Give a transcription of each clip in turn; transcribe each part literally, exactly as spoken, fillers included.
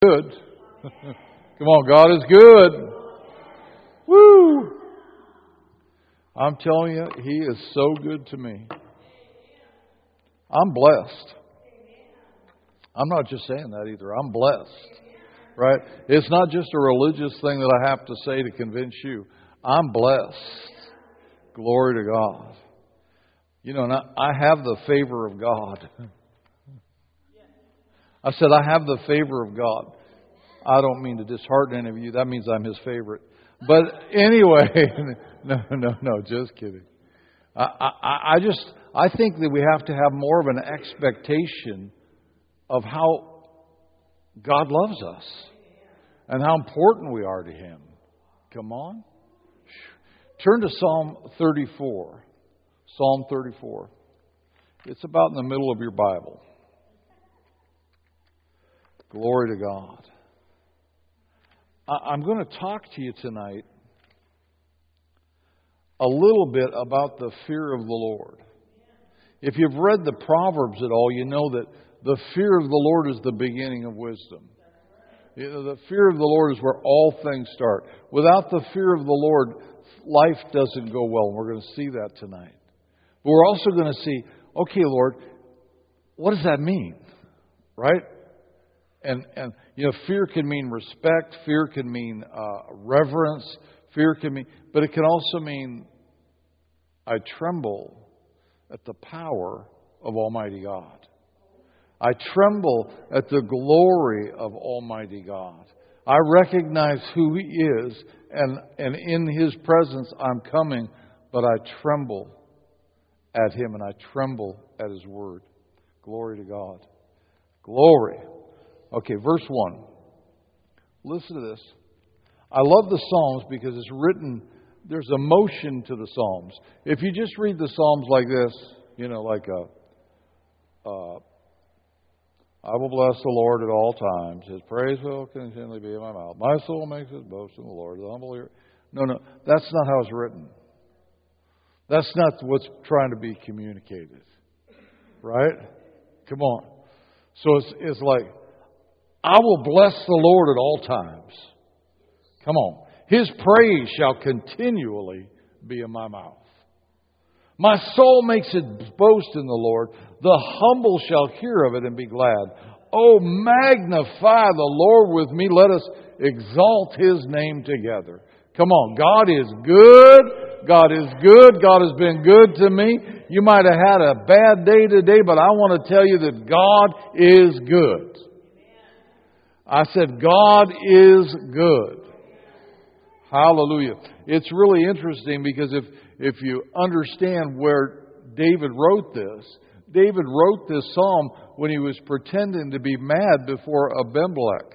Good. Come on, God is good. Woo! I'm telling you, He is so good to me. I'm blessed. I'm not just saying that either. I'm blessed. Right? It's not just a religious thing that I have to say to convince you. I'm blessed. Glory to God. You know, and I, I have the favor of God. I said, I have the favor of God. I don't mean to dishearten any of you. That means I'm His favorite. But anyway, no, no, no, just kidding. I, I, I just, I think that we have to have more of an expectation of how God loves us and how important we are to Him. Come on. Turn to Psalm thirty-four. Psalm thirty-four. It's about in the middle of your Bible. Glory to God. I'm going to talk to you tonight a little bit about the fear of the Lord. If you've read the Proverbs at all, you know that the fear of the Lord is the beginning of wisdom. You know, the fear of the Lord is where all things start. Without the fear of the Lord, life doesn't go well. We're going to see that tonight. But we're also going to see, okay, Lord, what does that mean? Right? And, and you know, fear can mean respect. Fear can mean uh, reverence. Fear can mean, but it can also mean I tremble at the power of Almighty God. I tremble at the glory of Almighty God. I recognize who He is, and, and in His presence I'm coming, but I tremble at Him and I tremble at His Word. Glory to God. Glory. Okay, verse one. Listen to this. I love the Psalms because it's written, there's emotion to the Psalms. If you just read the Psalms like this, you know, like a, uh, I will bless the Lord at all times. His praise will continually be in my mouth. My soul makes its boast in the Lord. The humble ear. No, no, that's not how it's written. That's not what's trying to be communicated. Right? Come on. So it's, it's like, I will bless the Lord at all times. Come on. His praise shall continually be in my mouth. My soul makes its boast in the Lord. The humble shall hear of it and be glad. Oh, magnify the Lord with me. Let us exalt His name together. Come on. God is good. God is good. God has been good to me. You might have had a bad day today, but I want to tell you that God is good. I said, God is good. Hallelujah. It's really interesting because if, if you understand where David wrote this, David wrote this psalm when he was pretending to be mad before Abimelech.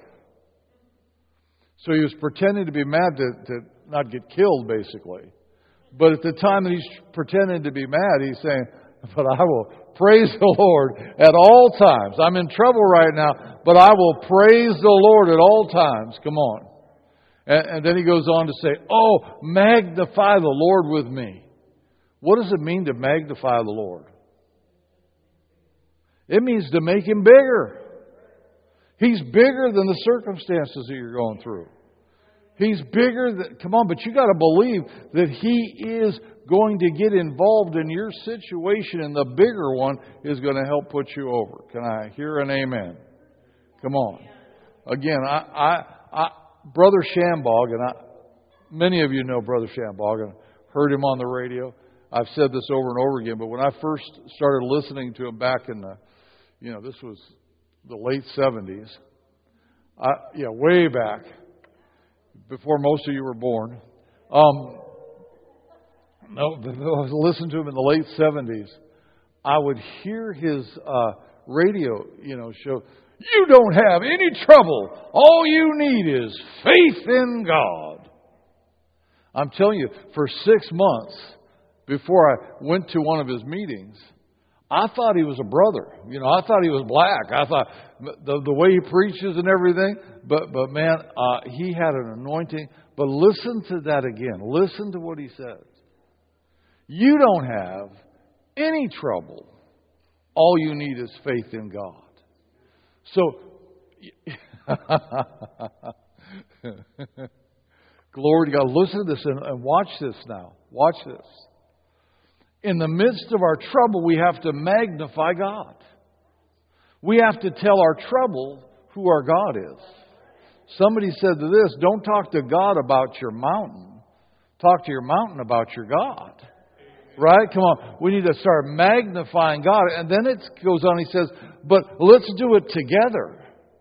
So he was pretending to be mad to, to not get killed, basically. But at the time that he's pretending to be mad, he's saying, but I will praise the Lord at all times. I'm in trouble right now, but I will praise the Lord at all times. Come on. And, and then he goes on to say, oh, magnify the Lord with me. What does it mean to magnify the Lord? It means to make Him bigger. He's bigger than the circumstances that you're going through. He's bigger than, come on, but you got to believe that He is going to get involved in your situation, and the bigger one is going to help put you over. Can I hear an amen? Come on. Again, I, I, I Brother Shambog, and I, many of you know Brother Shambog, and heard him on the radio. I've said this over and over again, but when I first started listening to him back in the, you know, this was the late seventies, I, yeah, way back, before most of you were born. Um, no, I was listening to him in the late seventies. I would hear his uh, radio, you know, show. You don't have any trouble. All you need is faith in God. I'm telling you, for six months before I went to one of his meetings, I thought he was a brother. You know, I thought he was black. I thought the the way he preaches and everything. But but man, uh, he had an anointing. But listen to that again. Listen to what he says. You don't have any trouble. All you need is faith in God. So Glory to God. Listen to this and, and watch this now. Watch this. In the midst of our trouble, we have to magnify God. We have to tell our trouble who our God is. Somebody said to this, don't talk to God about your mountain. Talk to your mountain about your God. Right? Come on. We need to start magnifying God. And then it goes on, he says, but let's do it together.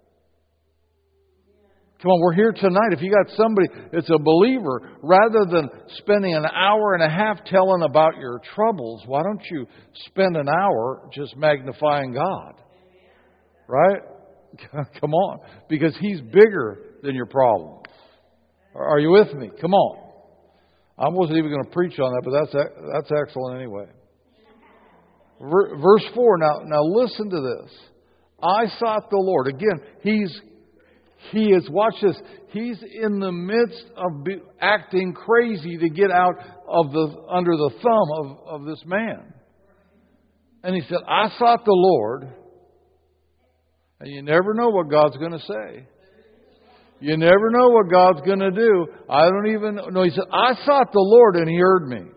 Come on, we're here tonight. If you got somebody that's a believer, rather than spending an hour and a half telling about your troubles, why don't you spend an hour just magnifying God? Right? Come on. Because He's bigger than your problems. Are you with me? Come on. I wasn't even going to preach on that, but that's that's excellent anyway. Verse four, now, now listen to this. I sought the Lord. Again, He's He is, watch this, He's in the midst of be, acting crazy to get out of the under the thumb of, of this man. And he said, I sought the Lord. And you never know what God's going to say. You never know what God's going to do. I don't even know. He said, I sought the Lord and He heard me.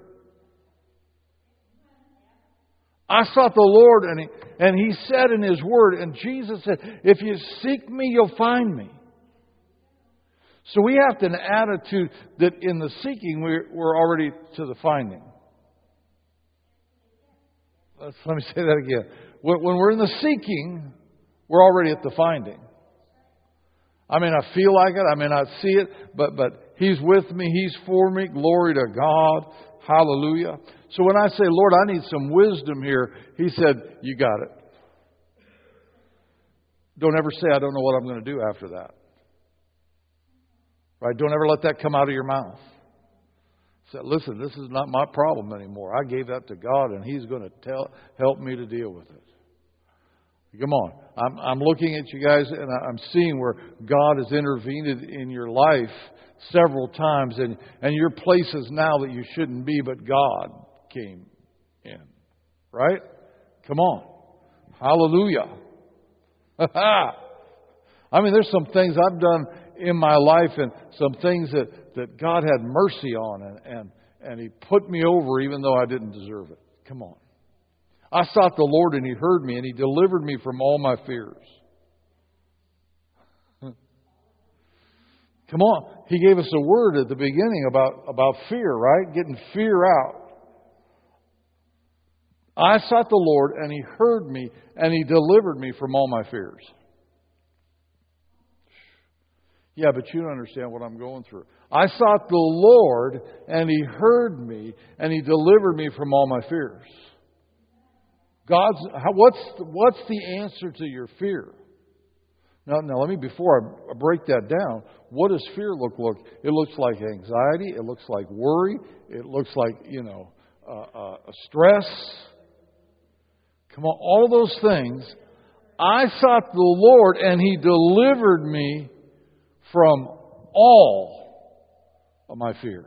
I sought the Lord and He, and He said in His Word, and Jesus said, if you seek Me, you'll find Me. So we have to have an attitude that in the seeking, we're, we're already to the finding. Let's, let me say that again. When, when we're in the seeking, we're already at the finding. I may not feel like it. I may not see it. But, but He's with me. He's for me. Glory to God. Hallelujah. So when I say, Lord, I need some wisdom here, He said, you got it. Don't ever say, I don't know what I'm going to do after that. Right? Don't ever let that come out of your mouth. Say, listen, this is not my problem anymore. I gave that to God, and He's going to tell, help me to deal with it. Come on. I'm, I'm looking at you guys, and I'm seeing where God has intervened in your life several times, and, and you're places now that you shouldn't be, but God came in. Right? Come on. Hallelujah. I mean, there's some things I've done in my life and some things that, that God had mercy on, and, and, and He put me over even though I didn't deserve it. Come on. I sought the Lord and He heard me and He delivered me from all my fears. Come on. He gave us a word at the beginning about, about fear, right? Getting fear out. I sought the Lord and He heard me and He delivered me from all my fears. Yeah, but you don't understand what I'm going through. I sought the Lord and He heard me and He delivered me from all my fears. God's, what's, what's the answer to your fear? Now, now, let me, before I break that down, what does fear look like? It looks like anxiety. It looks like worry. It looks like, you know, uh, uh, stress. Come on, all those things. I sought the Lord and He delivered me from all of my fear.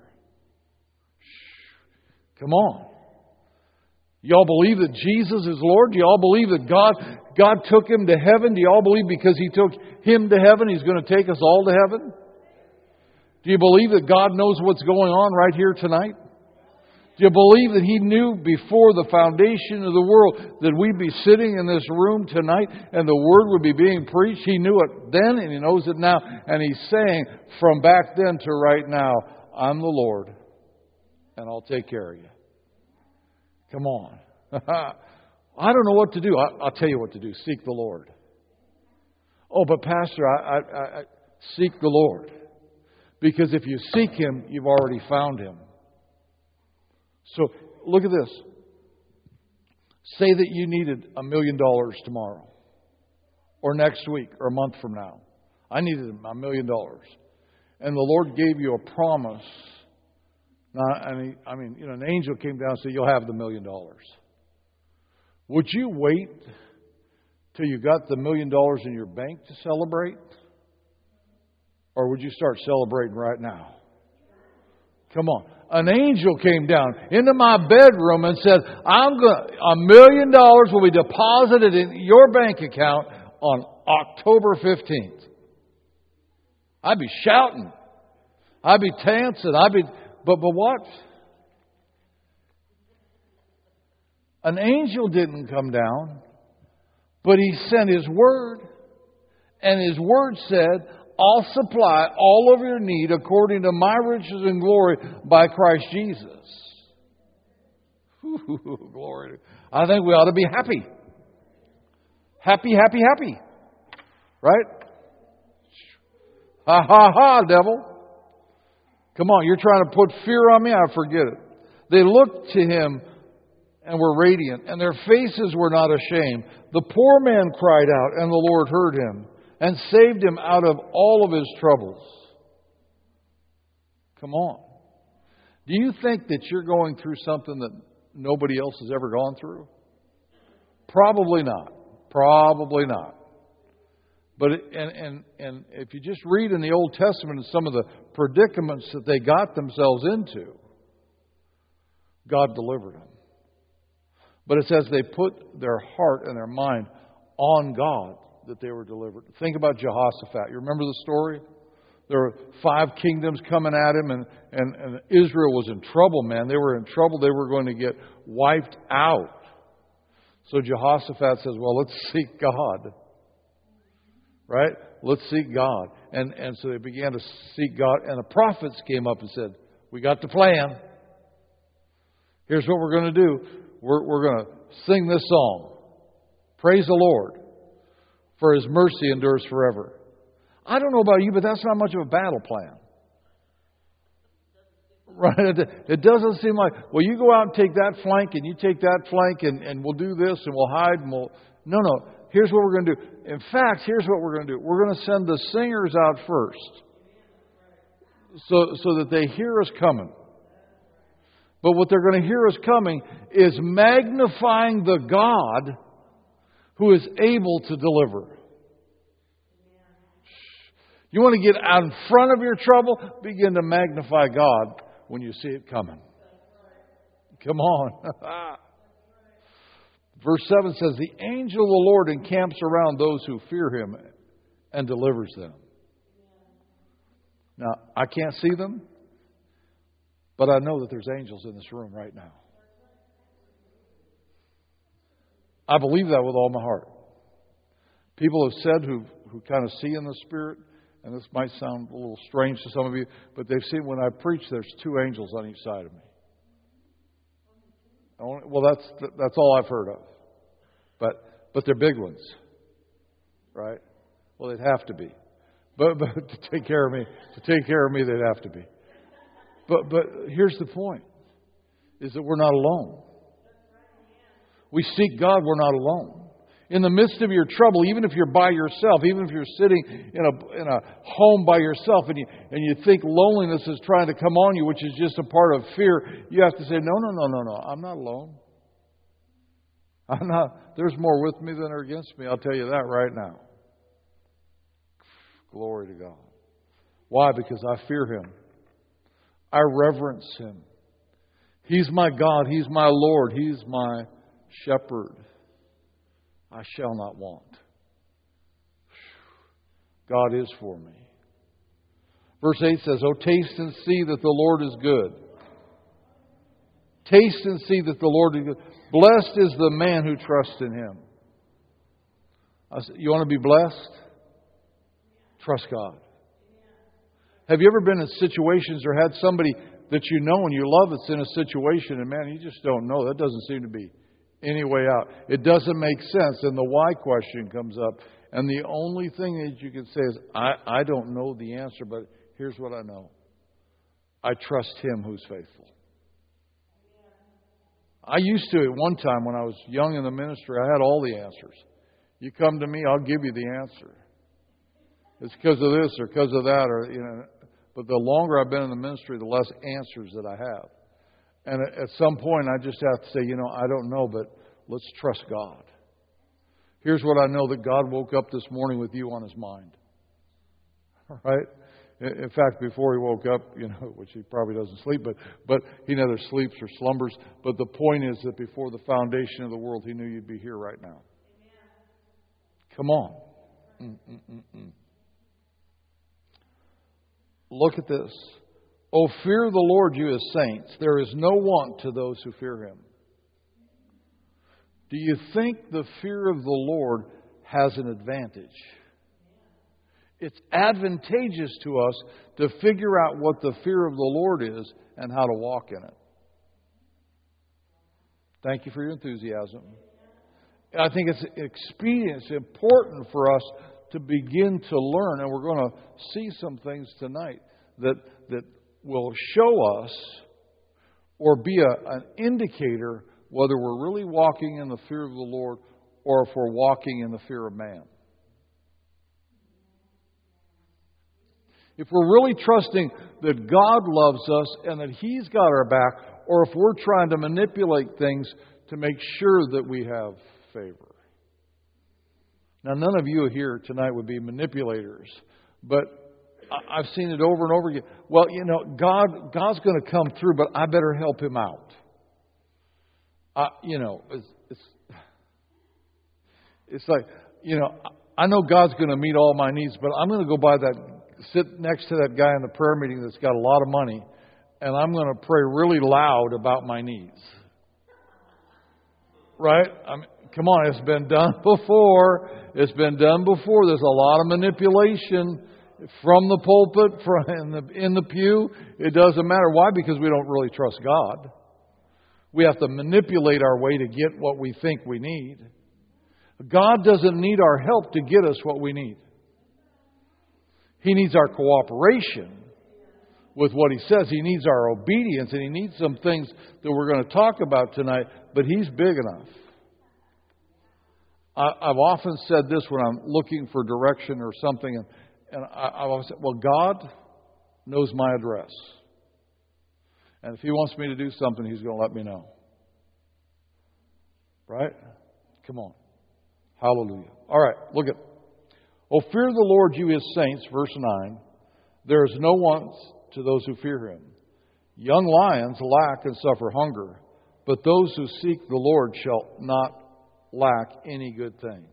Come on. Y'all believe that Jesus is Lord? Do y'all believe that God God took Him to heaven? Do y'all believe because He took Him to heaven, He's going to take us all to heaven? Do you believe that God knows what's going on right here tonight? Do you believe that He knew before the foundation of the world that we'd be sitting in this room tonight and the Word would be being preached? He knew it then and He knows it now. And He's saying from back then to right now, I'm the Lord and I'll take care of you. Come on. I don't know what to do. I, I'll tell you what to do. Seek the Lord. Oh, but Pastor, I, I, I seek the Lord. Because if you seek Him, you've already found Him. So, look at this. Say that you needed a million dollars tomorrow. Or next week, or a month from now. I needed a million dollars. And the Lord gave you a promise. Now, I mean, I mean, you know, an angel came down and said, you'll have the million dollars. Would you wait till you got the million dollars in your bank to celebrate? Or would you start celebrating right now? Come on. An angel came down into my bedroom and said, I'm going a million dollars will be deposited in your bank account on October fifteenth. I'd be shouting. I'd be dancing. I'd be, but, but what? An angel didn't come down, but He sent His Word. And His Word said, I'll supply all of your need according to my riches and glory by Christ Jesus. Ooh, glory. I think we ought to be happy. Happy, happy, happy. Right? Ha ha ha, devil. Come on, you're trying to put fear on me? I forget it. They looked to Him and were radiant, and their faces were not ashamed. The poor man cried out, and the Lord heard him and saved him out of all of his troubles. Come on. Do you think that you're going through something that nobody else has ever gone through? Probably not. Probably not. But it, and and and if you just read in the Old Testament some of the predicaments that they got themselves into, God delivered them. But it says they put their heart and their mind on God that they were delivered. Think about Jehoshaphat. You remember the story? There were five kingdoms coming at him, and, and, and Israel was in trouble, man. They were in trouble. They were going to get wiped out. So Jehoshaphat says, well, let's seek God. Right? Let's seek God. And, and so they began to seek God. And the prophets came up and said, we got the plan. Here's what we're going to do. We're, we're going to sing this song. Praise the Lord, for His mercy endures forever. I don't know about you, but that's not much of a battle plan. Right? It doesn't seem like, well, you go out and take that flank, and you take that flank, and, and we'll do this, and we'll hide, and we'll... No, no. Here's what we're going to do. In fact, here's what we're going to do. We're going to send the singers out first, so, so that they hear us coming. But what they're going to hear us coming is magnifying the God who is able to deliver. You want to get out in front of your trouble? Begin to magnify God when you see it coming. Come on. Verse seven says, the angel of the Lord encamps around those who fear Him and delivers them. Now, I can't see them, but I know that there's angels in this room right now. I believe that with all my heart. People have said who who kind of see in the Spirit, and this might sound a little strange to some of you, but they've seen when I preach, there's two angels on each side of me. Well, that's that's all I've heard of. But but they're big ones, right? Well, they'd have to be. But but to take care of me, to take care of me, they'd have to be. But but here's the point: is that we're not alone. We seek God, we're not alone. In the midst of your trouble, even if you're by yourself, even if you're sitting in a in a home by yourself, and you and you think loneliness is trying to come on you, which is just a part of fear, you have to say, no, no, no, no, no. I'm not alone. I'm not. There's more with me than are against me. I'll tell you that right now. Glory to God. Why? Because I fear Him. I reverence Him. He's my God. He's my Lord. He's my shepherd. I shall not want. God is for me. Verse eight says, oh, taste and see that the Lord is good. Taste and see that the Lord is good. Blessed is the man who trusts in Him. You want to be blessed? Trust God. Have you ever been in situations or had somebody that you know and you love that's in a situation and man, you just don't know. That doesn't seem to be any way out. It doesn't make sense. And the why question comes up. And the only thing that you can say is, I, I don't know the answer, but here's what I know. I trust Him who's faithful. I used to at one time when I was young in the ministry, I had all the answers. You come to me, I'll give you the answer. It's because of this or because of that, or you know. But the longer I've been in the ministry, the less answers that I have. And at some point, I just have to say, you know, I don't know, but let's trust God. Here's what I know, that God woke up this morning with you on His mind. All right? In fact, before He woke up, you know, which He probably doesn't sleep, but, but He neither sleeps or slumbers. But the point is that before the foundation of the world, He knew you'd be here right now. Come on. Mm-mm-mm-mm. Look at this. Oh, fear the Lord, you His saints. There is no want to those who fear Him. Do you think the fear of the Lord has an advantage? It's advantageous to us to figure out what the fear of the Lord is and how to walk in it. Thank you for your enthusiasm. I think it's expedient, it's important for us to begin to learn, and we're going to see some things tonight that that will show us or be a, an indicator whether we're really walking in the fear of the Lord or if we're walking in the fear of man. If we're really trusting that God loves us and that He's got our back, or if we're trying to manipulate things to make sure that we have favor. Now, none of you here tonight would be manipulators, but I've seen it over and over again. Well, you know, God, God's going to come through, but I better help Him out. Uh, you know, it's, it's it's like, you know, I know God's going to meet all my needs, but I'm going to go by that, sit next to that guy in the prayer meeting that's got a lot of money, and I'm going to pray really loud about my needs. Right? I mean, come on, it's been done before. It's been done before. There's a lot of manipulation from the pulpit, from in the in the pew. It doesn't matter. Why? Because we don't really trust God. We have to manipulate our way to get what we think we need. God doesn't need our help to get us what we need. He needs our cooperation with what He says. He needs our obedience, and He needs some things that we're going to talk about tonight, but He's big enough. I, I've often said this when I'm looking for direction or something, and, and I, I've always said, well, God knows my address. And if He wants me to do something, He's going to let me know. Right? Come on. Hallelujah. All right, look at, oh, fear the Lord, you His saints, verse nine. There is no want to those who fear Him. Young lions lack and suffer hunger, but those who seek the Lord shall not lack any good thing.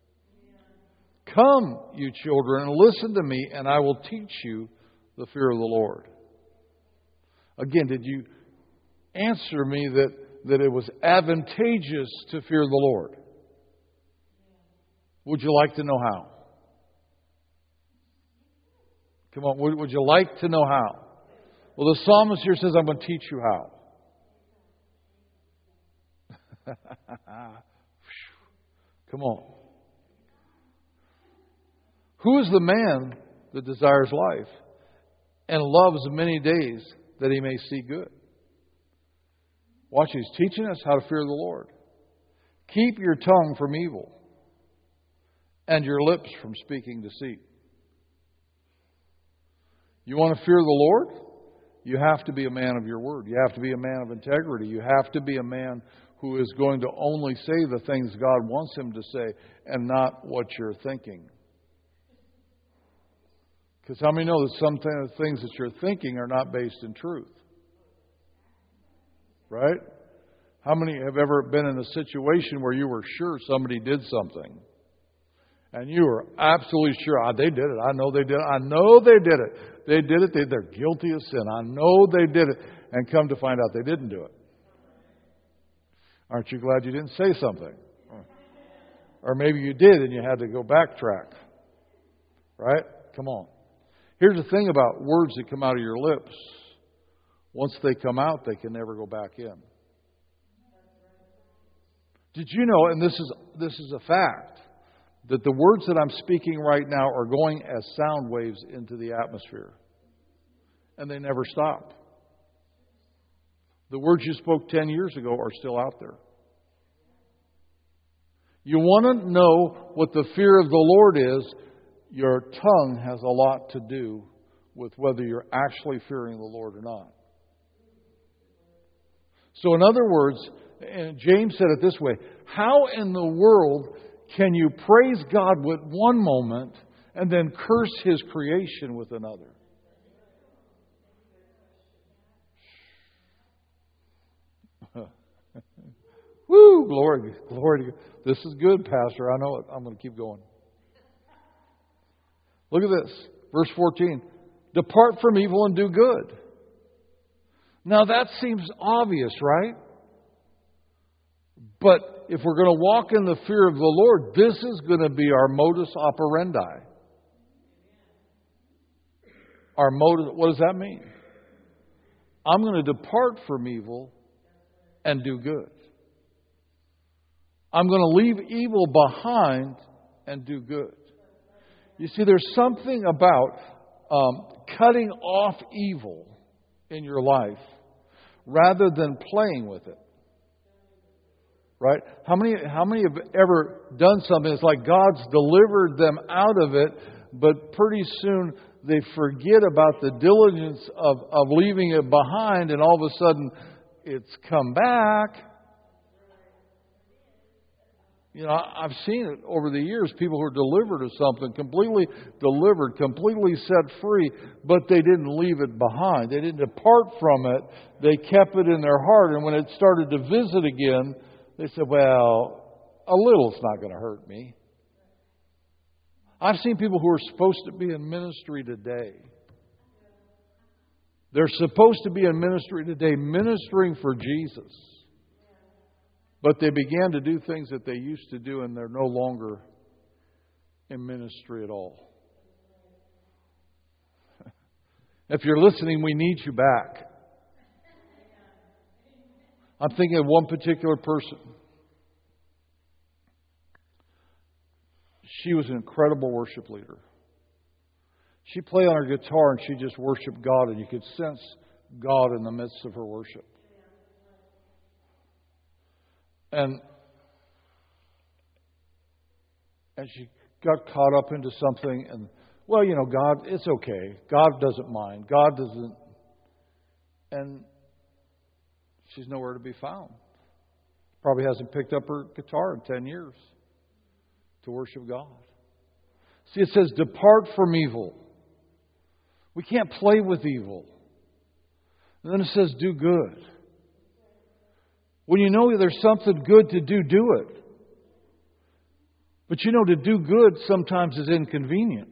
Come, you children, and listen to me, and I will teach you the fear of the Lord. Again, did you answer me that, that it was advantageous to fear the Lord? Would you like to know how? Come on, would, would you like to know how? Well, the psalmist here says, I'm going to teach you how. Come on. Who is the man that desires life and loves many days that he may see good? Watch, he's teaching us how to fear the Lord. Keep your tongue from evil and your lips from speaking deceit. You want to fear the Lord? You have to be a man of your word. You have to be a man of integrity. You have to be a man who is going to only say the things God wants him to say and not what you're thinking. Because how many know that some things that you're thinking are not based in truth? Right? How many have ever been in a situation where you were sure somebody did something? And you were absolutely sure, ah, they did it. I know they did it. I know they did it. They did it. They, they're guilty of sin. I know they did it. And come to find out they didn't do it. Aren't you glad you didn't say something? Or maybe you did and you had to go backtrack. Right? Come on. Here's the thing about words that come out of your lips. Once they come out, they can never go back in. Did you know, and this is this is a fact, that the words that I'm speaking right now are going as sound waves into the atmosphere. And they never stop. The words you spoke ten years ago are still out there. You want to know what the fear of the Lord is, your tongue has a lot to do with whether you're actually fearing the Lord or not. So in other words, and James said it this way, how in the world can you praise God with one moment and then curse His creation with another? Woo! Glory, glory to God. This is good, Pastor. I know it. I'm going to keep going. Look at this. Verse fourteen. Depart from evil and do good. Now that seems obvious, right? But if we're going to walk in the fear of the Lord, this is going to be our modus operandi. Our modus, what does that mean? I'm going to depart from evil and do good. I'm going to leave evil behind and do good. You see, there's something about um, cutting off evil in your life rather than playing with it. Right? How many, how many have ever done something? It's like God's delivered them out of it, but pretty soon they forget about the diligence of, of leaving it behind, and all of a sudden it's come back. You know, I've seen it over the years, people who are delivered of something, completely delivered, completely set free, but they didn't leave it behind. They didn't depart from it. They kept it in their heart, and when it started to visit again, they said, well, a little's not going to hurt me. I've seen people who are supposed to be in ministry today. They're supposed to be in ministry today, ministering for Jesus. But they began to do things that they used to do, and they're no longer in ministry at all. If you're listening, we need you back. I'm thinking of one particular person. She was an incredible worship leader. She played on her guitar and she just worshiped God, and you could sense God in the midst of her worship. And and she got caught up into something, and well, you know, God, it's okay. God doesn't mind. God doesn't. And she's nowhere to be found. Probably hasn't picked up her guitar in ten years to worship God. See, it says, depart from evil. We can't play with evil. And then it says, do good. When you know there's something good to do, do it. But you know, to do good sometimes is inconvenient.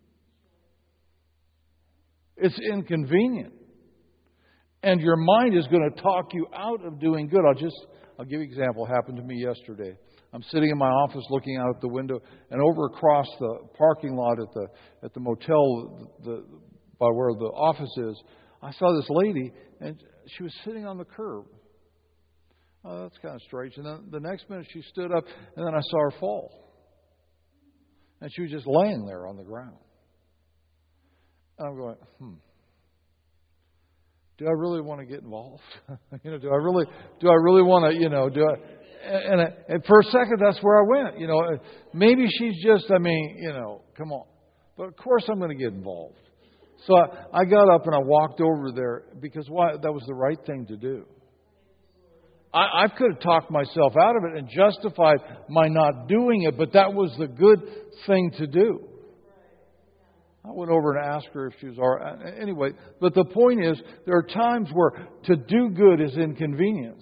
It's inconvenient. And your mind is going to talk you out of doing good. I'll just, I'll give you an example. It happened to me yesterday. I'm sitting in my office looking out at the window, and over across the parking lot at the at the motel the, by where the office is, I saw this lady, and she was sitting on the curb. Oh, that's kind of strange. And then the next minute she stood up, and then I saw her fall. And she was just laying there on the ground. And I'm going, hmm. Do I really want to get involved? you know, do I really, do I really want to, you know, do I, and, and for a second, that's where I went. You know, maybe she's just, I mean, you know, come on. But of course I'm going to get involved. So I, I got up and I walked over there because why? That was the right thing to do. I, I could have talked myself out of it and justified my not doing it, but that was the good thing to do. I went over and asked her if she was all right. Anyway, but the point is, there are times where to do good is inconvenience.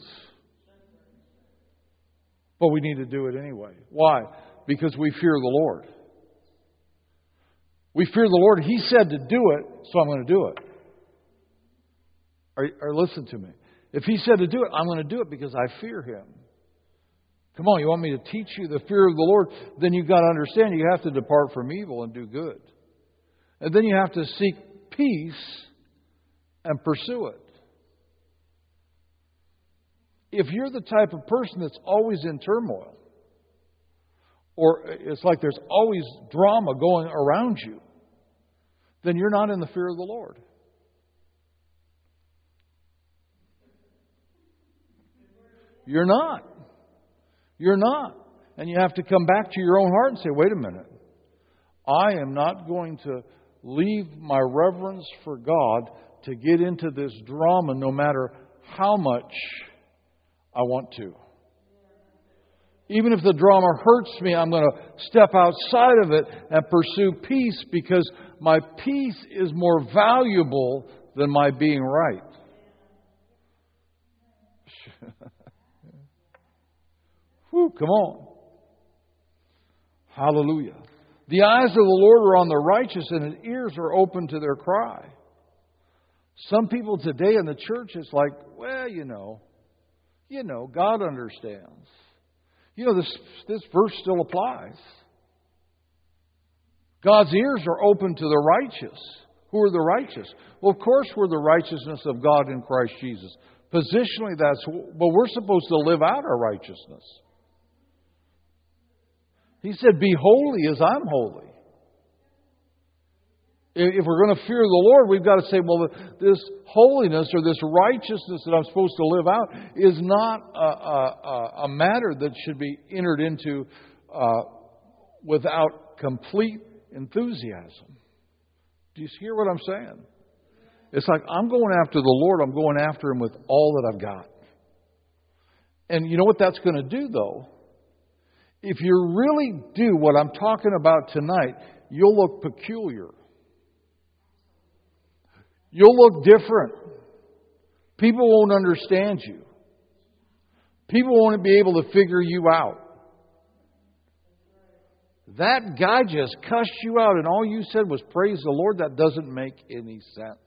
But we need to do it anyway. Why? Because we fear the Lord. We fear the Lord. He said to do it, so I'm going to do it. Or, or listen to me. If He said to do it, I'm going to do it because I fear Him. Come on, you want me to teach you the fear of the Lord? Then you've got to understand you have to depart from evil and do good. And then you have to seek peace and pursue it. If you're the type of person that's always in turmoil, or it's like there's always drama going around you, then you're not in the fear of the Lord. You're not. You're not. And you have to come back to your own heart and say, wait a minute. I am not going to leave my reverence for God to get into this drama no matter how much I want to. Even if the drama hurts me, I'm going to step outside of it and pursue peace because my peace is more valuable than my being right. Whew, come on. Hallelujah. The eyes of the Lord are on the righteous, and His ears are open to their cry. Some people today in the church, it's like, well, you know, you know, God understands. You know, this, this verse still applies. God's ears are open to the righteous. Who are the righteous? Well, of course, we're the righteousness of God in Christ Jesus. Positionally, that's, but we're supposed to live out our righteousness. He said, be holy as I'm holy. If we're going to fear the Lord, we've got to say, well, this holiness or this righteousness that I'm supposed to live out is not a, a, a matter that should be entered into uh, without complete enthusiasm. Do you hear what I'm saying? It's like, I'm going after the Lord. I'm going after Him with all that I've got. And you know what that's going to do, though? If you really do what I'm talking about tonight, you'll look peculiar. You'll look different. People won't understand you. People won't be able to figure you out. That guy just cussed you out and all you said was praise the Lord. That doesn't make any sense.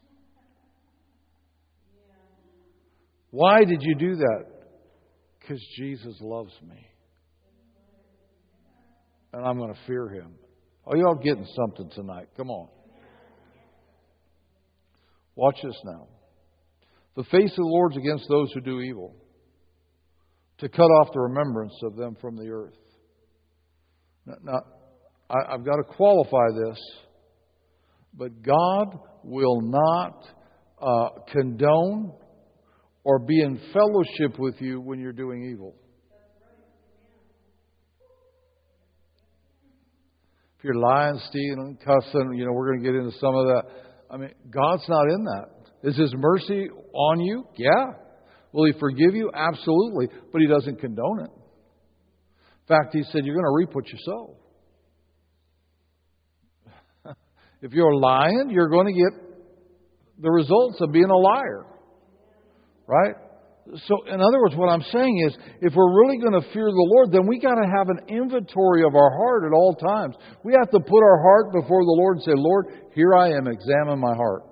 Why did you do that? Because Jesus loves me. And I'm going to fear Him. Oh, y'all getting something tonight. Come on. Watch this now. The face of the Lord is against those who do evil, to cut off the remembrance of them from the earth. Now, now I, I've got to qualify this, but God will not uh, condone or be in fellowship with you when you're doing evil. If you're lying, stealing, cussing, you know, we're going to get into some of that. I mean, God's not in that. Is His mercy on you? Yeah. Will He forgive you? Absolutely. But He doesn't condone it. In fact, He said, you're going to reap what you sow. If you're lying, you're going to get the results of being a liar. Right? So, in other words, what I'm saying is, if we're really going to fear the Lord, then we got to have an inventory of our heart at all times. We have to put our heart before the Lord and say, Lord, here I am, examine my heart.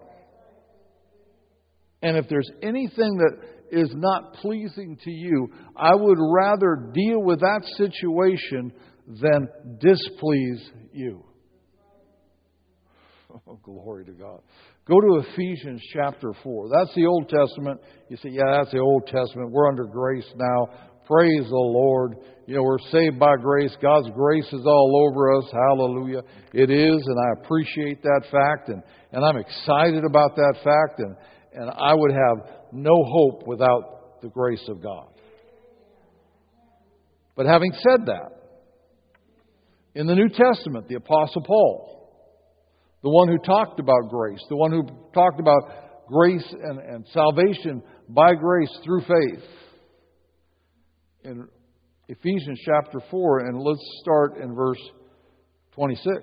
And if there's anything that is not pleasing to you, I would rather deal with that situation than displease you. Oh, glory to God. Go to Ephesians chapter four. That's the Old Testament. You say, yeah, that's the Old Testament. We're under grace now. Praise the Lord. You know, we're saved by grace. God's grace is all over us. Hallelujah. It is, and I appreciate that fact, and, and I'm excited about that fact, and, and I would have no hope without the grace of God. But having said that, in the New Testament, the Apostle Paul, the one who talked about grace, the one who talked about grace and, and salvation by grace through faith. In Ephesians chapter four, and let's start in verse twenty-six.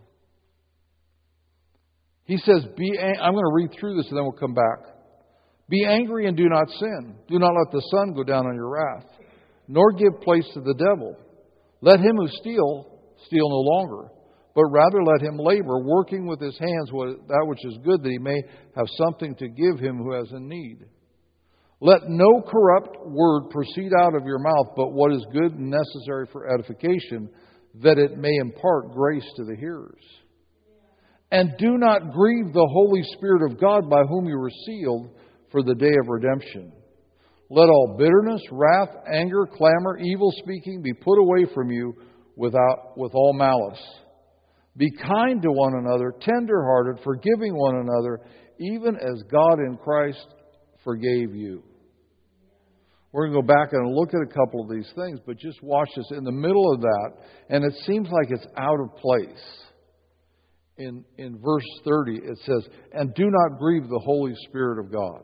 He says, "Be ang-, I'm going to read through this and then we'll come back. Be angry and do not sin. Do not let the sun go down on your wrath, nor give place to the devil. Let him who steals, steal no longer, but rather let him labor, working with his hands that which is good, that he may have something to give him who has a need. Let no corrupt word proceed out of your mouth, but what is good and necessary for edification, that it may impart grace to the hearers. And do not grieve the Holy Spirit of God, by whom you were sealed for the day of redemption. Let all bitterness, wrath, anger, clamor, evil speaking be put away from you without, with all malice. Be kind to one another, tender-hearted, forgiving one another, even as God in Christ forgave you." We're going to go back and look at a couple of these things, but just watch this. In the middle of that, and it seems like it's out of place. In, in verse thirty, it says, "And do not grieve the Holy Spirit of God."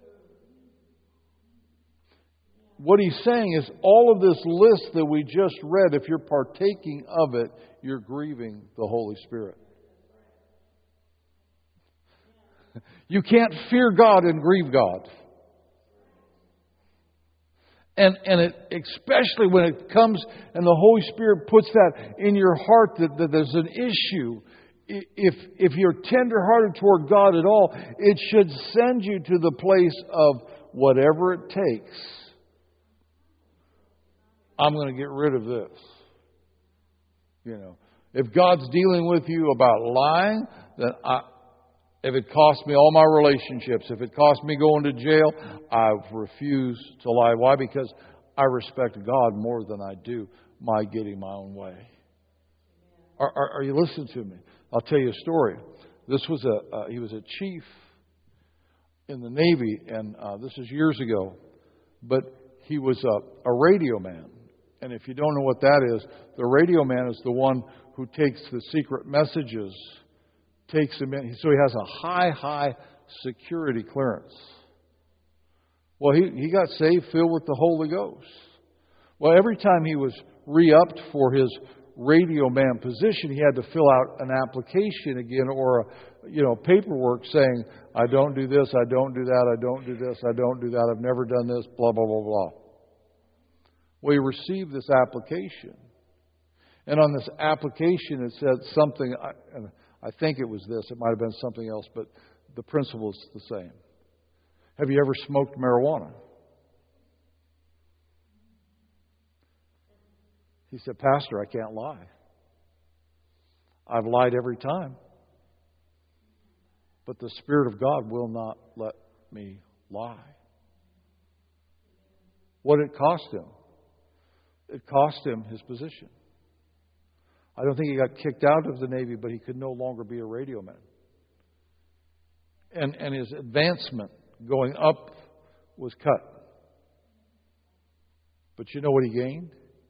What he's saying is, all of this list that we just read, if you're partaking of it, you're grieving the Holy Spirit. You can't fear God and grieve God. And and it, especially when it comes and the Holy Spirit puts that in your heart that, that there's an issue. If if you're tenderhearted toward God at all, it should send you to the place of whatever it takes. I'm going to get rid of this. You know, if God's dealing with you about lying, then I, if it costs me all my relationships, if it costs me going to jail, I refuse to lie. Why? Because I respect God more than I do my getting my own way. Are, are, are you listening to me? I'll tell you a story. This was a uh, he was a chief in the Navy, and uh, this is years ago. But he was a, a radio man, and if you don't know what that is, the radio man is the one who takes the secret messages, takes them in. So he has a high, high security clearance. Well, he he got saved, filled with the Holy Ghost. Well, every time he was re-upped for his radio man position, he had to fill out an application again or a, you know, paperwork saying, I don't do this, I don't do that, I don't do this, I don't do that, I've never done this, blah, blah, blah, blah. Well, he received this application. And on this application it said something, and I think it was this, it might have been something else, but the principle is the same. Have you ever smoked marijuana? He said, Pastor, I can't lie. I've lied every time. But the Spirit of God will not let me lie. What did it cost him? It cost him his position. I don't think he got kicked out of the Navy, but he could no longer be a radio man. And, and his advancement going up was cut. But you know what he gained?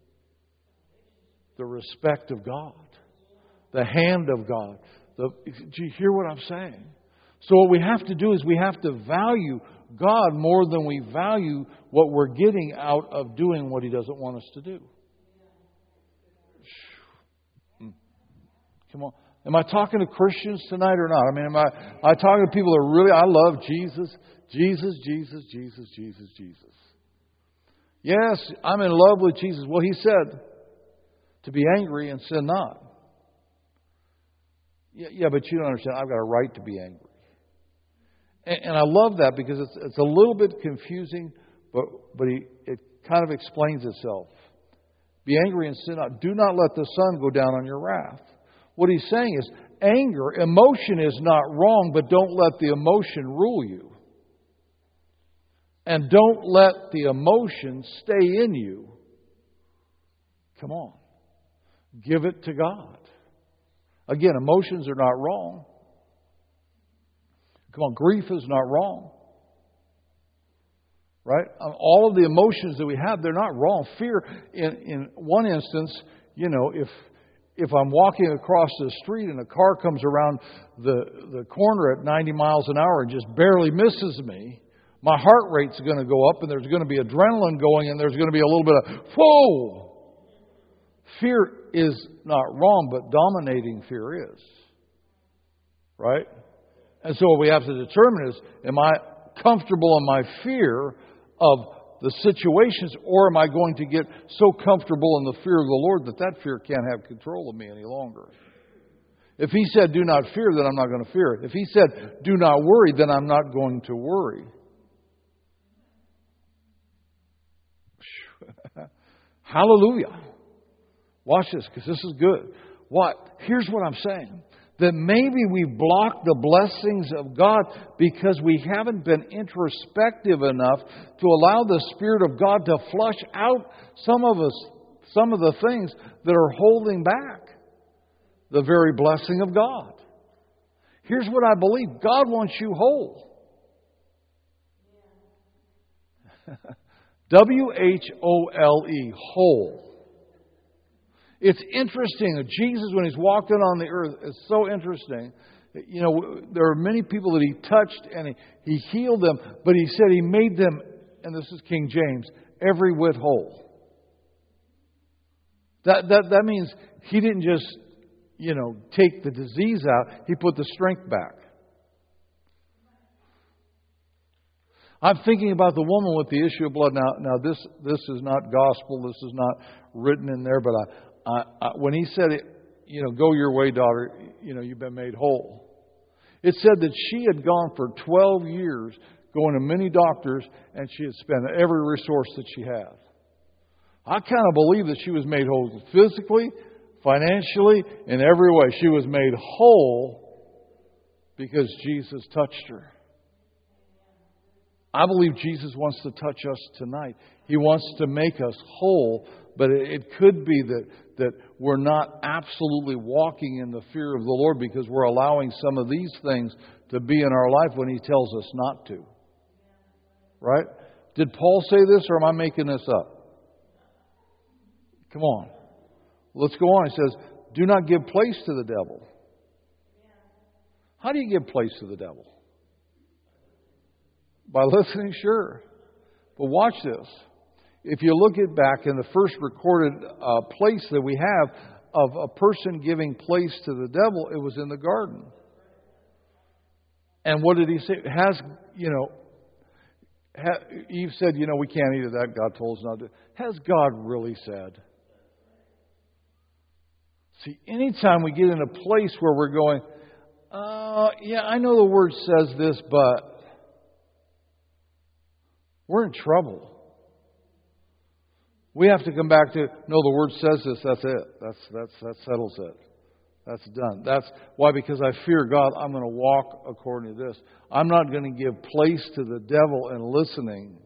The respect of God. The hand of God. The, do you hear what I'm saying? So what we have to do is we have to value God more than we value what we're getting out of doing what He doesn't want us to do. Come on. Am I talking to Christians tonight or not? I mean, am I, am I talking to people that really, I love Jesus, Jesus, Jesus, Jesus, Jesus, Jesus. Yes, I'm in love with Jesus. Well, He said to be angry and sin not. Yeah, yeah, but you don't understand. I've got a right to be angry. And, and I love that because it's, it's a little bit confusing, but, but he, it kind of explains itself. Be angry and sin not. Do not let the sun go down on your wrath. What he's saying is anger, emotion is not wrong, but don't let the emotion rule you. And don't let the emotion stay in you. Come on. Give it to God. Again, emotions are not wrong. Come on, grief is not wrong. Right? All of the emotions that we have, they're not wrong. Fear, in, in one instance, you know, if if I'm walking across the street and a car comes around the, the corner at ninety miles an hour and just barely misses me, my heart rate's going to go up and there's going to be adrenaline going and there's going to be a little bit of, whoa! Fear is not wrong, but dominating fear is. Right? And so what we have to determine is, am I comfortable in my fear of the situations, or am I going to get so comfortable in the fear of the Lord that that fear can't have control of me any longer? If He said, do not fear, then I'm not going to fear it. If He said, do not worry, then I'm not going to worry. Hallelujah. Watch this, because this is good. What? Here's what I'm saying. That maybe we block the blessings of God because we haven't been introspective enough to allow the Spirit of God to flush out some of us, some of the things that are holding back the very blessing of God. Here's what I believe. God wants you whole. W H O L E, whole. It's interesting that Jesus, when He's walking on the earth, it's so interesting. You know, there are many people that He touched and He, he healed them, but He said He made them, and this is King James, every whit whole. That, that, that means He didn't just, you know, take the disease out. He put the strength back. I'm thinking about the woman with the issue of blood. Now, now this this is not gospel. This is not written in there. But I, I, I, when he said it, you know, go your way, daughter. You know, you've been made whole. It said that she had gone for twelve years, going to many doctors, and she had spent every resource that she had. I kind of believe that she was made whole physically, financially, in every way. She was made whole because Jesus touched her. I believe Jesus wants to touch us tonight. He wants to make us whole, but it could be that, that we're not absolutely walking in the fear of the Lord because we're allowing some of these things to be in our life when He tells us not to. Right? Did Paul say this, or am I making this up? Come on. Let's go on. He says, do not give place to the devil. How do you give place to the devil? By listening, sure. But watch this. If you look at back in the first recorded uh, place that we have of a person giving place to the devil, it was in the garden. And what did he say? Has, you know, ha, Eve said, you know, we can't eat of that. God told us not to. Has God really said? See, anytime we get in a place where we're going, uh, yeah, I know the Word says this, but we're in trouble. We have to come back to, no, the Word says this, that's it. That's, that's, that settles it. That's done. That's why, because I fear God, I'm going to walk according to this. I'm not going to give place to the devil in listening.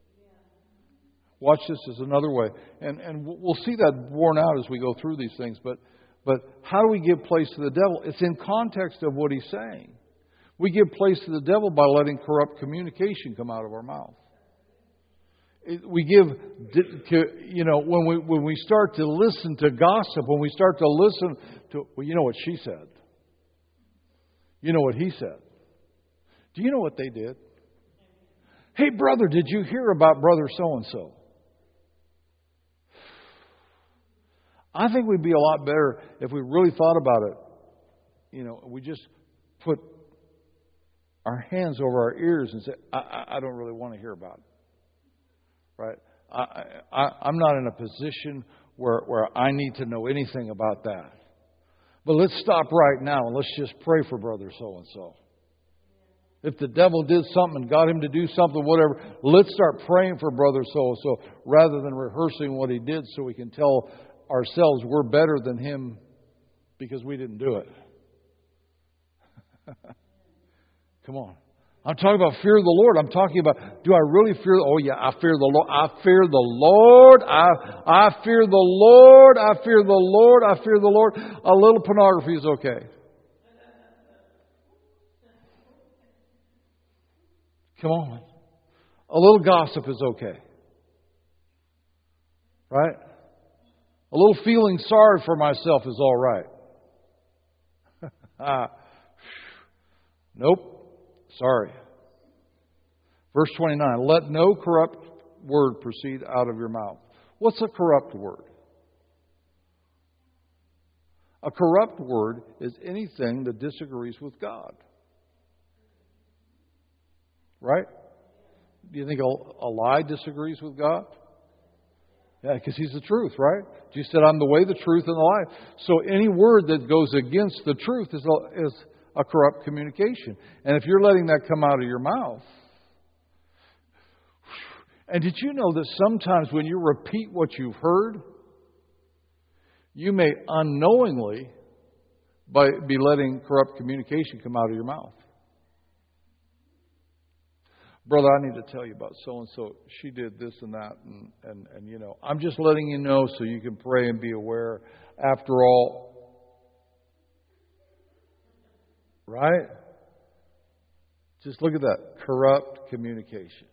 Watch this as another way. And, and we'll see that borne out as we go through these things. But, but how do we give place to the devil? It's in context of what he's saying. We give place to the devil by letting corrupt communication come out of our mouth. We give, you know, when we when we start to listen to gossip, when we start to listen to, well, you know what she said. You know what he said. Do you know what they did? Hey, brother, did you hear about brother so-and-so? I think we'd be a lot better if we really thought about it. You know, we just put our hands over our ears and say, I, I, I don't really want to hear about it. Right? I, I, I'm not in a position where, where I need to know anything about that. But let's stop right now and let's just pray for brother so-and-so. If the devil did something and got him to do something, whatever, let's start praying for brother so-and-so rather than rehearsing what he did so we can tell ourselves we're better than him because we didn't do it. Come on. I'm talking about fear of the Lord. I'm talking about, do I really fear? Oh yeah, I fear the Lord. I fear the Lord. I, I fear the Lord. I fear the Lord. I fear the Lord. A little pornography is okay. Come on. A little gossip is okay. Right? A little feeling sorry for myself is all right. ah, nope. Sorry. Verse twenty-nine, let no corrupt word proceed out of your mouth. What's a corrupt word? A corrupt word is anything that disagrees with God. Right? Do you think a, a lie disagrees with God? Yeah, because He's the truth, right? Jesus said, I'm the way, the truth, and the life. So any word that goes against the truth is a, is a corrupt communication. And if you're letting that come out of your mouth. And did you know that sometimes when you repeat what you've heard, you may unknowingly by, be letting corrupt communication come out of your mouth? Brother, I need to tell you about so-and-so. She did this and that. And, and, and, you know, I'm just letting you know so you can pray and be aware. After all, right? Just look at that. Corrupt communication.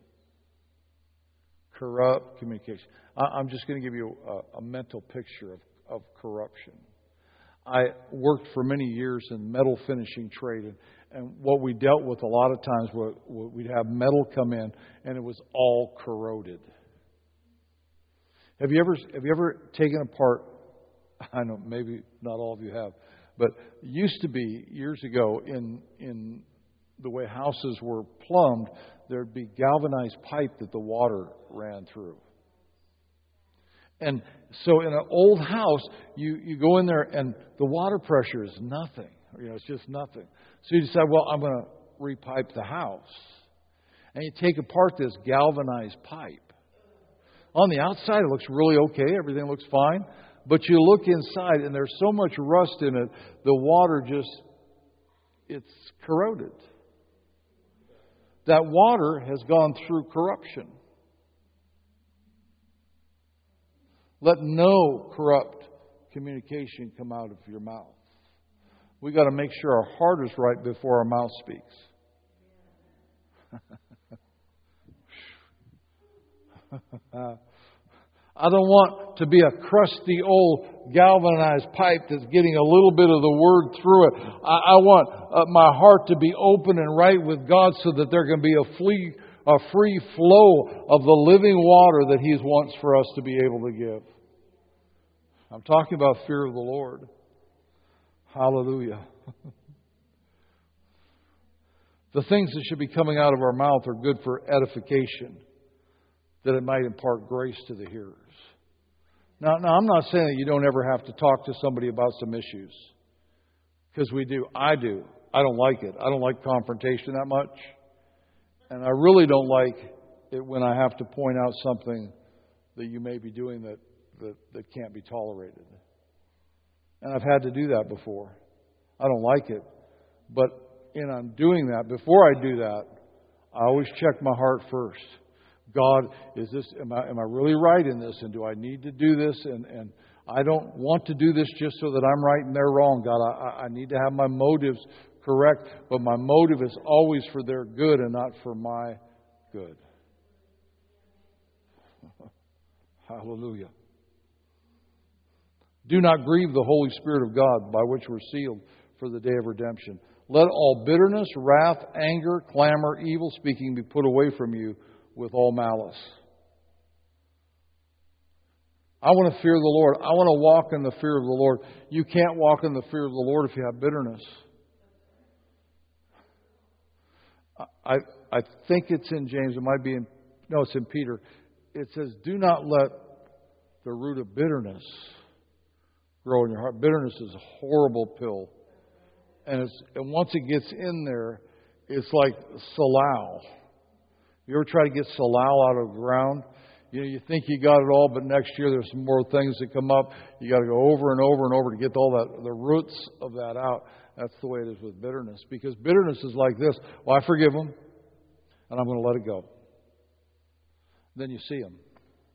Corrupt communication. I, I'm just going to give you a, a mental picture of, of corruption. I worked for many years in metal finishing trade, and, and what we dealt with a lot of times, was we'd have metal come in, and it was all corroded. Have you ever have you ever taken apart? I know maybe not all of you have, but it used to be years ago in in the way houses were plumbed, there'd be galvanized pipe that the water ran through. And so in an old house, you, you go in there and the water pressure is nothing. You know, it's just nothing. So you decide, well, I'm going to repipe the house. And you take apart this galvanized pipe. On the outside, it looks really okay. Everything looks fine. But you look inside, and there's so much rust in it, the water just, it's corroded. That water has gone through corruption. Let no corrupt communication come out of your mouth. We got to make sure our heart is right before our mouth speaks. I don't want to be a crusty old galvanized pipe that's getting a little bit of the Word through it. I, I want uh, my heart to be open and right with God so that there can be a free, a free flow of the living water that He wants for us to be able to give. I'm talking about fear of the Lord. Hallelujah. The things that should be coming out of our mouth are good for edification, that it might impart grace to the hearers. Now, now, I'm not saying that you don't ever have to talk to somebody about some issues. Because we do. I do. I don't like it. I don't like confrontation that much. And I really don't like it when I have to point out something that you may be doing that, that, that can't be tolerated. And I've had to do that before. I don't like it. But in I'm doing that, before I do that, I always check my heart first. God, is this? Am I am I really right in this? And do I need to do this? And and I don't want to do this just so that I'm right and they're wrong. God, I, I need to have my motives correct, but my motive is always for their good and not for my good. Hallelujah. Do not grieve the Holy Spirit of God, by which we're sealed for the day of redemption. Let all bitterness, wrath, anger, clamor, evil speaking be put away from you, with all malice. I want to fear the Lord. I want to walk in the fear of the Lord. You can't walk in the fear of the Lord if you have bitterness. I I think it's in James. It might be in, no, it's in Peter. It says, do not let the root of bitterness grow in your heart. Bitterness is a horrible pill. And, it's, and once it gets in there, it's like salal. You ever try to get salal out of the ground? You know, you think you got it all, but next year there's some more things that come up. You got to go over and over and over to get all that, the roots of that out. That's the way it is with bitterness. Because bitterness is like this. Well, I forgive them, and I'm going to let it go. Then you see them.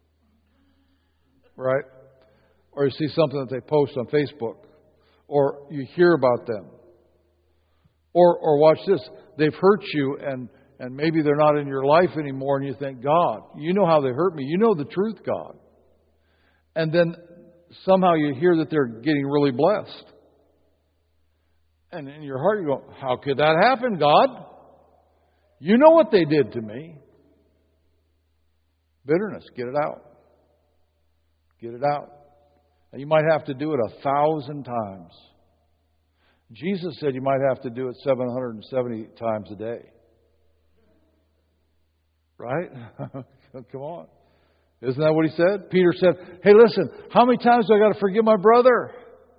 Right? Or you see something that they post on Facebook. Or you hear about them. Or, or watch this. They've hurt you, and And maybe they're not in your life anymore, and you think, God, you know how they hurt me. You know the truth, God. And then somehow you hear that they're getting really blessed. And in your heart you go, how could that happen, God? You know what they did to me. Bitterness, get it out. Get it out. And you might have to do it a thousand times. Jesus said you might have to do it seven hundred seventy times a day. Right? Come on. Isn't that what he said? Peter said, hey, listen, how many times do I got to forgive my brother?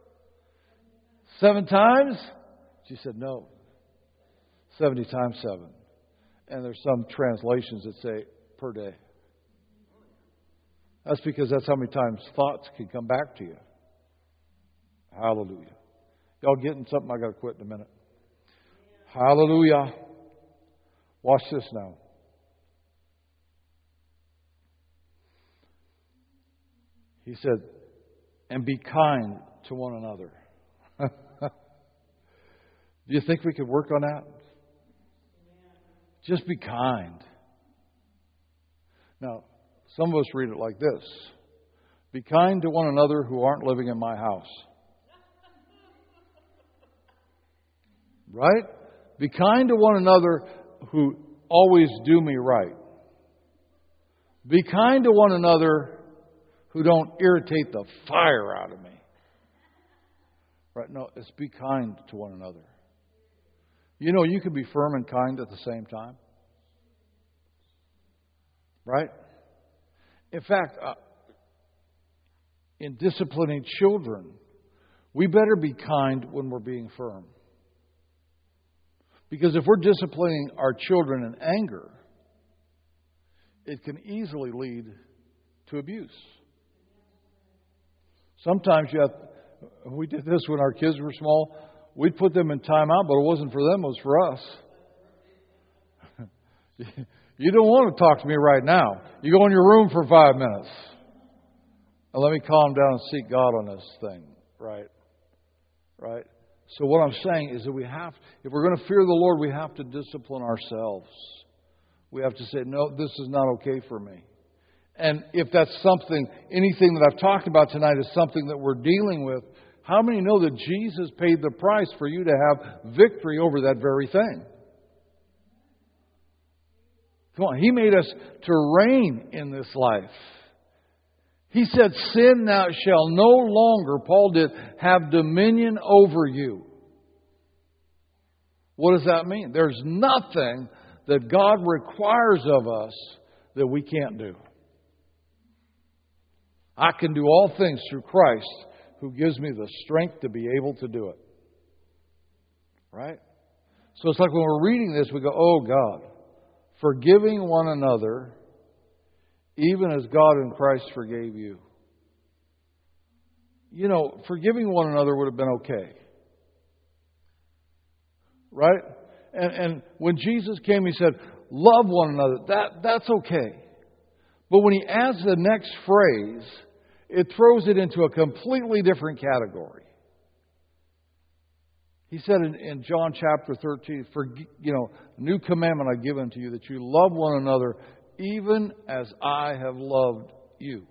Seven times? She said, no. seventy times seven. And there's some translations that say per day. That's because that's how many times thoughts can come back to you. Hallelujah. Y'all getting something? I got to quit in a minute. Hallelujah. Watch this now. He said, and be kind to one another. Do you think we could work on that? Just be kind. Now, some of us read it like this. Be kind to one another who aren't living in my house. Right? Be kind to one another who always do me right. Be kind to one another who don't irritate the fire out of me. Right? No, it's be kind to one another. You know, you can be firm and kind at the same time. Right? In fact, uh, in disciplining children, we better be kind when we're being firm. Because if we're disciplining our children in anger, it can easily lead to abuse. Sometimes you have, we did this when our kids were small. We'd put them in timeout, but it wasn't for them, it was for us. You don't want to talk to me right now. You go in your room for five minutes. And let me calm down and seek God on this thing. Right? Right? So what I'm saying is that we have, if we're going to fear the Lord, we have to discipline ourselves. We have to say, no, this is not okay for me. And if that's something, anything that I've talked about tonight is something that we're dealing with, how many know that Jesus paid the price for you to have victory over that very thing? Come on, He made us to reign in this life. He said, sin now shall no longer, Paul did, have dominion over you. What does that mean? There's nothing that God requires of us that we can't do. I can do all things through Christ who gives me the strength to be able to do it. Right? So it's like when we're reading this, we go, oh God, forgiving one another, even as God in Christ forgave you. You know, forgiving one another would have been okay. Right? And, and when Jesus came, He said, love one another. That, that's okay. But when He adds the next phrase, it throws it into a completely different category. He said in, in John chapter thirteen, for, you know, new commandment I give unto you, that you love one another even as I have loved you.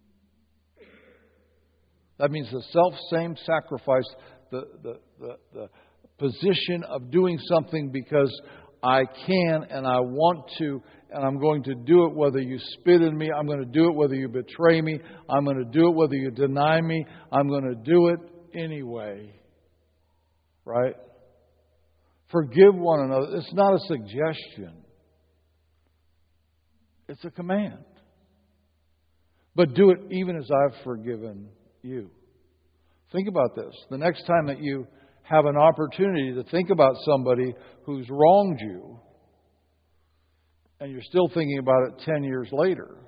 That means the self-same sacrifice, the, the, the, the position of doing something because I can and I want to, and I'm going to do it whether you spit in me, I'm going to do it whether you betray me, I'm going to do it whether you deny me, I'm going to do it anyway. Right? Forgive one another. It's not a suggestion. It's a command. But do it even as I've forgiven you. Think about this. The next time that you have an opportunity to think about somebody who's wronged you, and you're still thinking about it ten years later,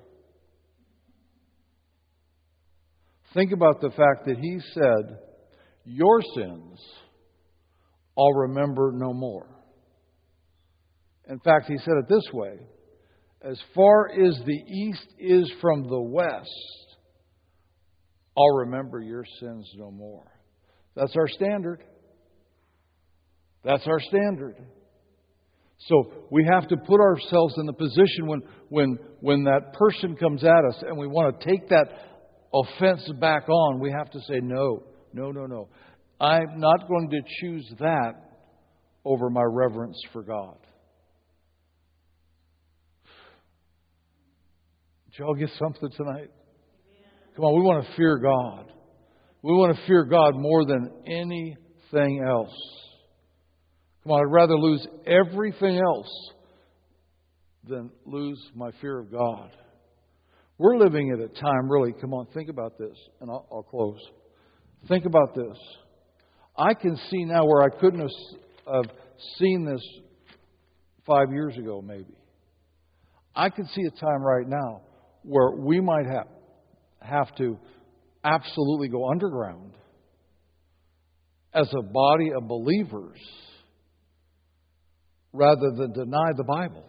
think about the fact that He said, your sins I'll remember no more. In fact, He said it this way, as far as the east is from the west, I'll remember your sins no more. That's our standard. That's our standard. So we have to put ourselves in the position when, when, when that person comes at us and we want to take that offense back on, we have to say, no, no, no, no. I'm not going to choose that over my reverence for God. Did y'all get something tonight? Come on, we want to fear God. We want to fear God more than anything else. Come on, I'd rather lose everything else than lose my fear of God. We're living at a time, really, come on, think about this, and I'll, I'll close. Think about this. I can see now where I couldn't have, have seen this five years ago, maybe. I can see a time right now where we might have, have to absolutely go underground as a body of believers rather than deny the Bible.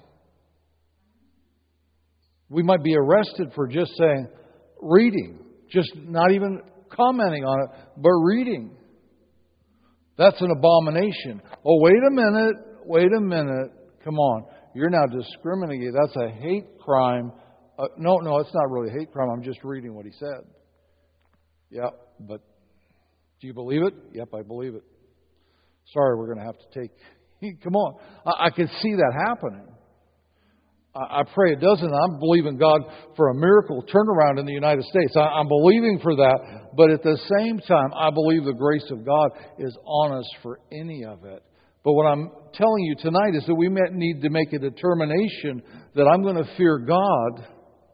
We might be arrested for just saying, reading, just not even commenting on it, but reading. That's an abomination. Oh, wait a minute, wait a minute. Come on. You're now discriminating. That's a hate crime. Uh, no, no, it's not really a hate crime. I'm just reading what he said. Yeah, but do you believe it? Yep, I believe it. Sorry, we're going to have to take... Come on. I, I can see that happening. I, I pray it doesn't. I'm believing God for a miracle turnaround in the United States. I, I'm believing for that. But at the same time, I believe the grace of God is on us for any of it. But what I'm telling you tonight is that we may need to make a determination that I'm going to fear God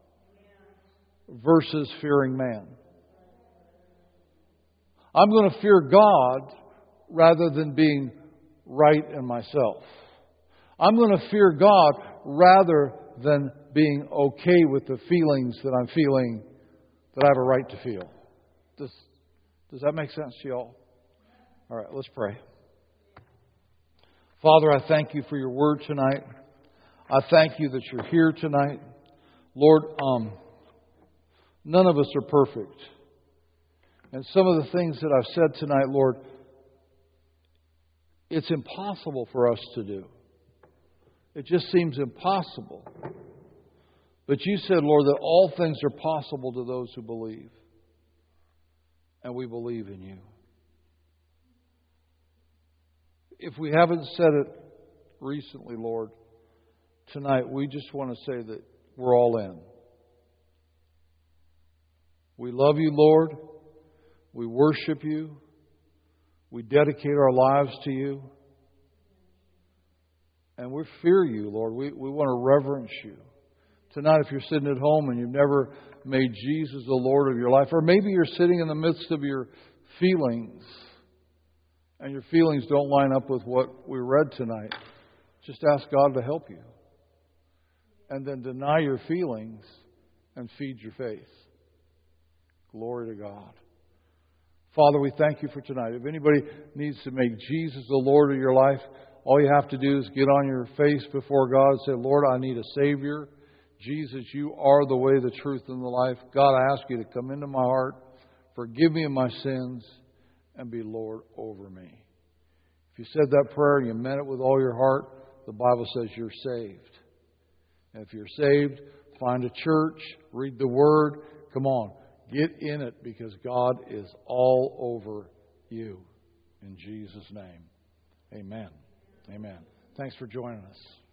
versus fearing man. I'm going to fear God rather than being right in myself. I'm going to fear God rather than being okay with the feelings that I'm feeling that I have a right to feel. Does, does that make sense to you all? All right, let's pray. Father, I thank you for your word tonight. I thank you that you're here tonight. Lord, um, none of us are perfect. And some of the things that I've said tonight, Lord, it's impossible for us to do. It just seems impossible. But you said, Lord, that all things are possible to those who believe. And we believe in you. If we haven't said it recently, Lord, tonight we just want to say that we're all in. We love you, Lord. We worship you. We dedicate our lives to you. And we fear you, Lord. We, we want to reverence you. Tonight, if you're sitting at home and you've never made Jesus the Lord of your life, or maybe you're sitting in the midst of your feelings, and your feelings don't line up with what we read tonight, just ask God to help you. And then deny your feelings and feed your faith. Glory to God. Father, we thank you for tonight. If anybody needs to make Jesus the Lord of your life, all you have to do is get on your face before God and say, Lord, I need a Savior. Jesus, you are the way, the truth, and the life. God, I ask you to come into my heart, forgive me of my sins, and be Lord over me. If you said that prayer and you meant it with all your heart, the Bible says you're saved. And if you're saved, find a church, read the Word. Come on, get in it because God is all over you. In Jesus' name, amen. Amen. Thanks for joining us.